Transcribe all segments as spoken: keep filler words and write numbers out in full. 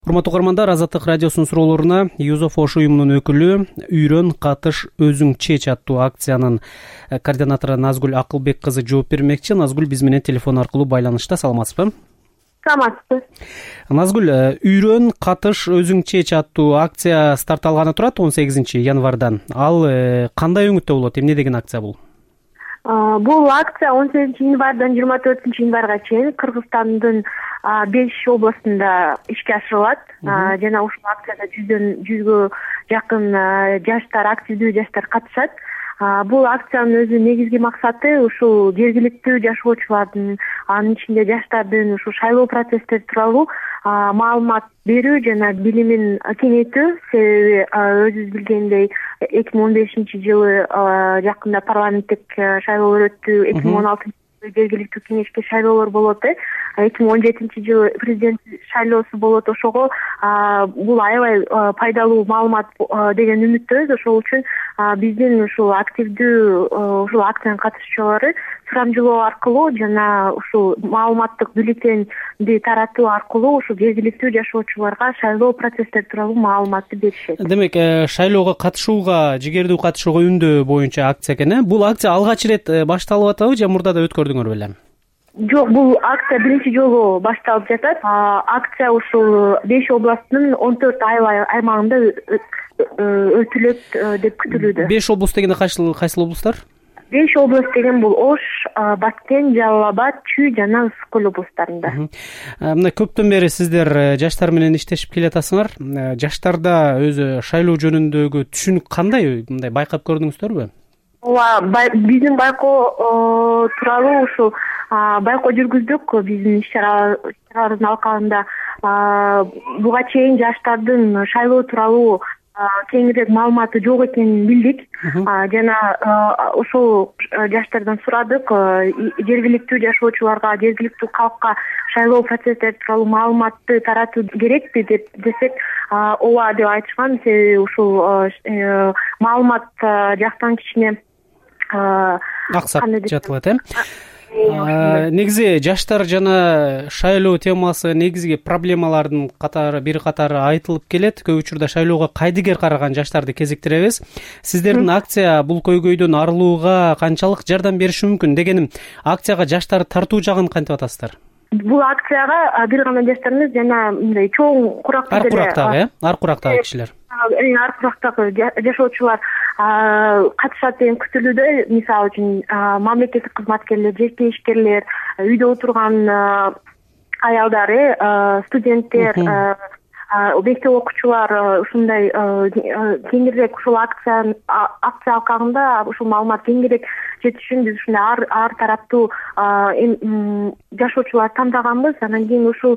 Урматтуу угармандар, Азаттык радиосунун суроолоруна Юзоф Ош уюмунун өкүлү, Үйрөн, катыш, өзүң чеч аттуу акциянын координатору Назгүл Акылбек кызы жооп бермекчи. Назгүл биз менен телефон аркылуу байланышта. Саламатсызбы? Саламатсыз. Назгүл, Үйрөн, катыш, өзүң чеч аттуу акция старт алганы турат он сегизинчи январдан. Ал кандай өңүттө болот? Эмне деген акция бул? Бул акция он сегизинчи январдан жыйырма төртүнчү январга чейин Кыргызстандын беш областында ишке ашырылат. Жана ушул акцияда жүздөн жүзгө жакын жаштар, активдүү жаштар катышат. Бул акциянын өзү негизги максаты ушул жергиликтүү жашоочулардын, анын ичинде жаштардын ушул шайлоо процесстери тууралуу маалымат берүү жана билимин кеңейтүү. Себеби өзүбүз билгендей эки миң он бешинчи жылы жакында парламенттик шайлоолор өттү, эки миң он алтынчы жылы жергиликтүү кеңешке шайлоолор болот. эки миң он жетинчи жылы президент шайлоосу болот. Ошого бул аябай пайдалуу маалымат деген үмүттөбүз. Ошол үчүн биздин ушул активдүү ушул акциянын катышуучулары сурамжылоо аркылуу жана ушул маалыматтык бюллетенди таратуу аркылуу ушул жергиликтүү жашоочуларга шайлоо процесстери тууралуу маалыматты беришет. Демек, шайлоого катышууга, жигердүү катышууга үндөө боюнча акция экен э? Бул акция алгач ирет башталып атабы же мурда да өткөрдүңөр беле? Жок, бул акция биринчи жолу башталып жатат. Акция ушул беш областтын он төрт айыл аймагында өтүлөт деп күтүлүүдө. беш област дегенде кайсыл областтар? беш област деген бул Ош, Баткен, Жалал Абад, Чүй жана Ысык Көл областарында. Мына көптөн бери сиздер жаштар менен иштешип келатасыңар. Жаштарда өзү шайлоо жөнүндөгү түшүнүк кандай? Мындай байкап көрдүңүздөрбү? Ооба, биздин байкоо тууралуу ушул байкоо жүргүздүк. Биздин иш-чаралардын алкагында буга чейин жаштардын шайлоо тууралуу кеңирээк маалыматы жок экенин билдик. Жана ошол жаштардан сурадык, жергиликтүү жашоочуларга, жергиликтүү калкка шайлоо процесстери тууралуу маалыматты таратуу керекпи деп десек, ооба деп айтышкан. Себеби ушул маалымат жактан кичине аксап жатылат э? Негизи жаштар жана шайлоо темасы негизги проблемалардын катары бир катары айтылып келет. Көп учурда шайлоого кайдыгер караган жаштарды кезиктиребиз. Сиздердин акция бул көйгөйдөн арылууга канчалык жардам бериши мүмкүн? Дегеним, акцияга жаштарды тартуу жагын кантип атасыздар? Бул акцияга бир гана жаштар эмес, жана мындай чоң куракта ар курактагы э? Ар курактагы кишилер. Ар курактагы жашоочулар катышат деген күтүлүүдө. Мисалы үчүн мамлекеттик кызматкерлер, жеке ишкерлер, үйдө отурган аялдар, студенттер, мектеп окуучулар, ушундай кеңирээк ушул акция акция алкагында ушул маалымат кеңирээк жетишин биз ушундай ар ар тараптуу жашоочуларды тандагамбыз. Анан кийин ушул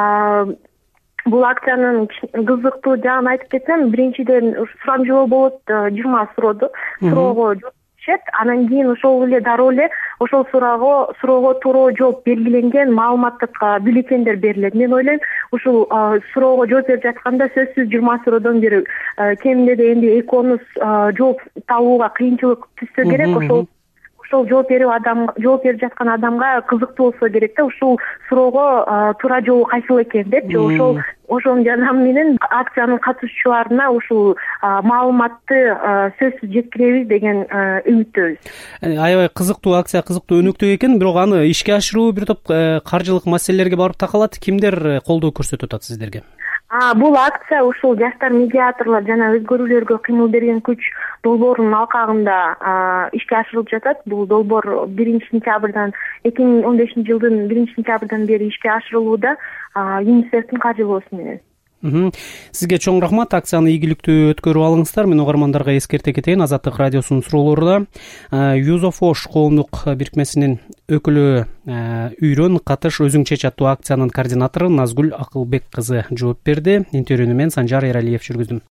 бул акциянын кызыктуу жагын айтып кетсем, биринчиден сурамжылоо болот, жыйырма суроодо суроого жооп беришет. Анан кийин ошол эле дароо эле ошол суроого суроого туура жооп белгиленген маалыматтык бюллетендер берилет. Мен ойлойм, ушул суроого жооп берип жатканда сөзсүз жыйырма суроодон бир кеминде дегенде эки онус жооп табууга кыйынчылык түшсө керек. Ошол ошол жооп берүү адам жооп берип жаткан адамга кызыктуу болсо керек да, ушул суроого туура жолу кайсыл экен деп. Ошол ошонун жардамы менен акциянын катышуучуларына ушул маалыматты сөзсүз жеткиребиз деген үмүттөбүз. Аябай кызыктуу акция, кызыктуу өнөктүү экен. Бирок аны ишке ашыруу бир топ каржылык маселелерге барып такалат. Кимдер колдоо көрсөтүп атат сиздерге? Бул акция ушул жаштар медиаторлор жана өзгөрүүлөргө кыймыл берген күч долбоорунун алкагында ишке ашырылып жатат. Бул долбоор биринчи сентябрдан эки миң он бешинчи жылдын биринчи сентябрдан бери ишке ашырылууда ЮНИСЕФтин каржылоосу менен. Сизге чоң рахмат. Акцияны ийгиликтүү өткөрүп алыңыздар. Мен угармандарга эскерте кетейин. Азаттык радиосунун суроолорунда Юзоф Ош коомдук бирикмесинин өкүлү Үйрөн, катыш, өзүң чеч аттуу акциянын координатору Назгүл Акылбек кызы жооп берди. Интервьюну мен Санжар Эралиев жүргүздүм.